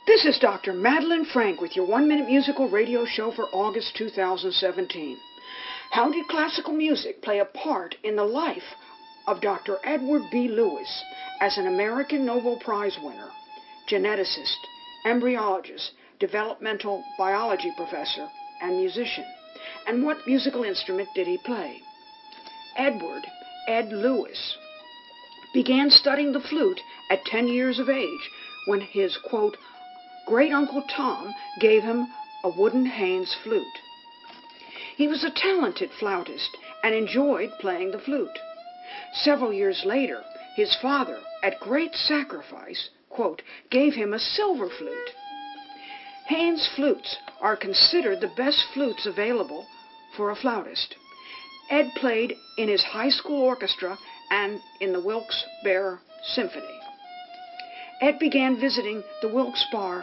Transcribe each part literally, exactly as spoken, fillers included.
This is Doctor Madeline Frank with your one-minute musical radio show for August two thousand seventeen. How did classical music play a part in the life of Doctor Edward B. Lewis as an American Nobel Prize winner, geneticist, embryologist, developmental biology professor, and musician? And what musical instrument did he play? Edward Ed Lewis began studying the flute at ten years of age when his, quote, great-uncle Tom gave him a wooden Haynes flute. He was a talented flautist and enjoyed playing the flute. Several years later, his father, at great sacrifice, quote, gave him a silver flute. Haynes flutes are considered the best flutes available for a flautist. Ed played in his high school orchestra and in the Wilkes-Barre Symphony. Ed began visiting the Wilkes-Barre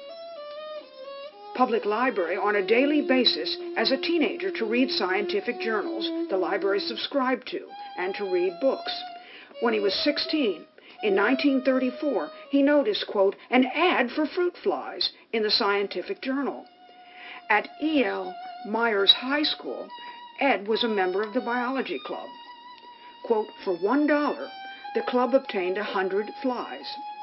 Public Library on a daily basis as a teenager to read scientific journals the library subscribed to and to read books. When he was sixteen, in nineteen thirty-four, he noticed, quote, an ad for fruit flies in the scientific journal. At E L Myers High School, Ed was a member of the biology club. Quote, for one dollar, the club obtained a hundred flies.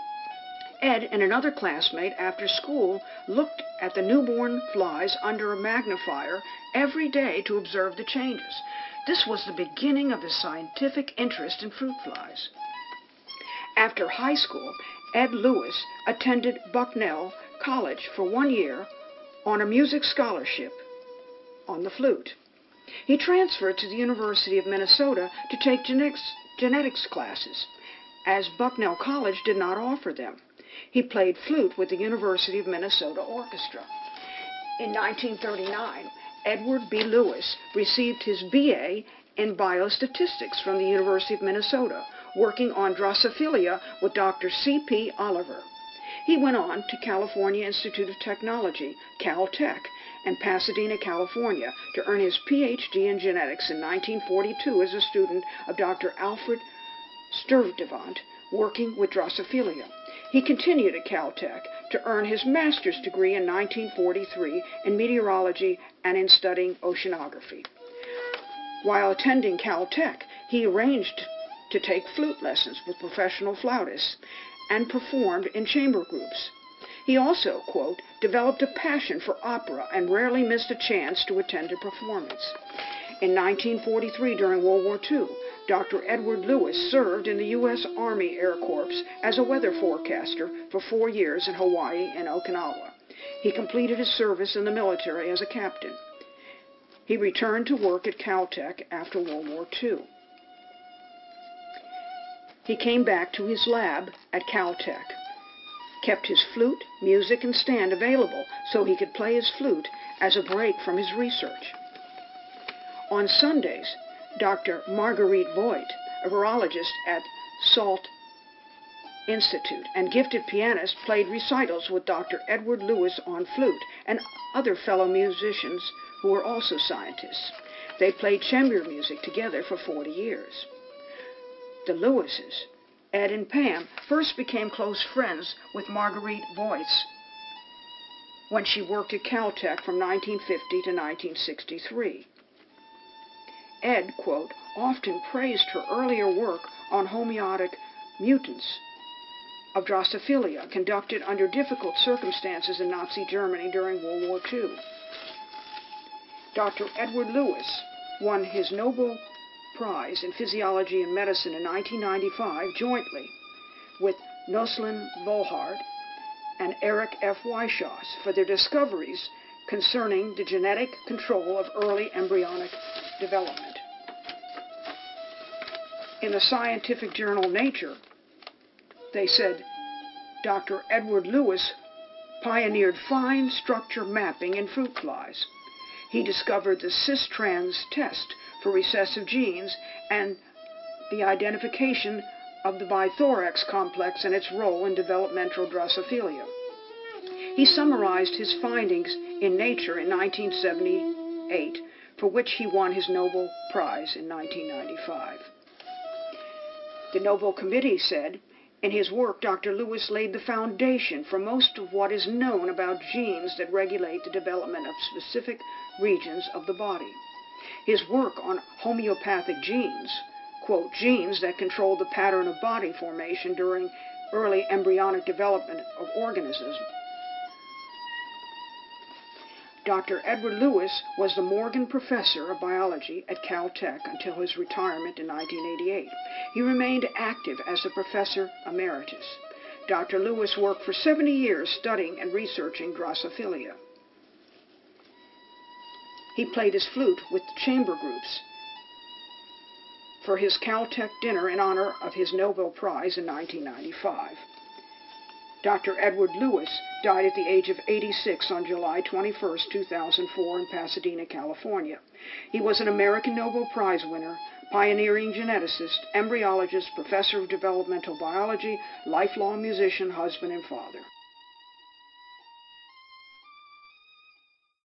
Ed and another classmate after school looked at the newborn flies under a magnifier every day to observe the changes. This was the beginning of his scientific interest in fruit flies. After high school, Ed Lewis attended Bucknell College for one year on a music scholarship on the flute. He transferred to the University of Minnesota to take genetics, genetics classes, as Bucknell College did not offer them. He played flute with the University of Minnesota Orchestra. In nineteen thirty-nine, Edward B. Lewis received his B A in biostatistics from the University of Minnesota, working on Drosophila with Doctor C P Oliver. He went on to California Institute of Technology, Caltech, in Pasadena, California, to earn his P H D in genetics in nineteen forty-two as a student of Doctor Alfred Sturtevant, working with Drosophila. He continued at Caltech to earn his master's degree in nineteen forty-three in meteorology and in studying oceanography. While attending Caltech, he arranged to take flute lessons with professional flautists and performed in chamber groups. He also, quote, developed a passion for opera and rarely missed a chance to attend a performance. In nineteen forty-three, during World War Two, Doctor Edward Lewis served in the U S Army Air Corps as a weather forecaster for four years in Hawaii and Okinawa. He completed his service in the military as a captain. He returned to work at Caltech after World War Two. He came back to his lab at Caltech, kept his flute, music, and stand available so he could play his flute as a break from his research. On Sundays, Doctor Marguerite Voigt, a virologist at Salk Institute and gifted pianist, played recitals with Doctor Edward Lewis on flute and other fellow musicians who were also scientists. They played chamber music together for forty years. The Lewises, Ed and Pam, first became close friends with Marguerite Voigt when she worked at Caltech from nineteen fifty to nineteen sixty-three. Ed, quote, often praised her earlier work on homeotic mutants of Drosophila conducted under difficult circumstances in Nazi Germany during World War Two. Doctor Edward Lewis won his Nobel Prize in Physiology and Medicine in nineteen ninety-five jointly with Noslin Volhard and Eric F. Weishauss for their discoveries concerning the genetic control of early embryonic development. In the scientific journal Nature, they said Doctor Edward Lewis pioneered fine structure mapping in fruit flies. He discovered the cis-trans test for recessive genes and the identification of the bithorax complex and its role in developmental Drosophila. He summarized his findings in Nature in nineteen seventy-eight, for which he won his Nobel Prize in nineteen ninety-five. The Nobel Committee said In his work, Doctor Lewis laid the foundation for most of what is known about genes that regulate the development of specific regions of the body. His work on homeopathic genes, quote, genes that control the pattern of body formation during early embryonic development of organisms. Doctor Edward Lewis was the Morgan Professor of Biology at Caltech until his retirement in nineteen eighty-eight. He remained active as a professor emeritus. Doctor Lewis worked for seventy years studying and researching Drosophila. He played his flute with the chamber groups for his Caltech dinner in honor of his Nobel Prize in nineteen ninety-five. Doctor Edward Lewis died at the age of eighty-six on July twenty-first, two thousand four in Pasadena, California. He was an American Nobel Prize winner, pioneering geneticist, embryologist, professor of developmental biology, lifelong musician, husband, and father.